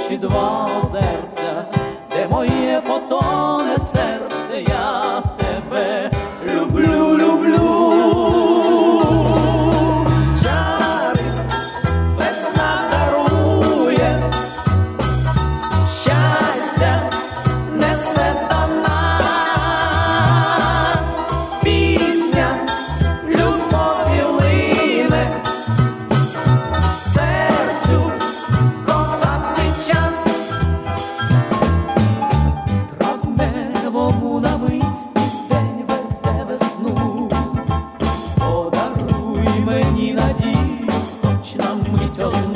очі два озерця, де моє потоне серце, я тебе люблю, люблю. Чари весна дарує, щастя несе до нас, пісня любові лине, серцю кохати час. Травневому намисті день веде весну, подаруй мені надію, хоч на мить одну.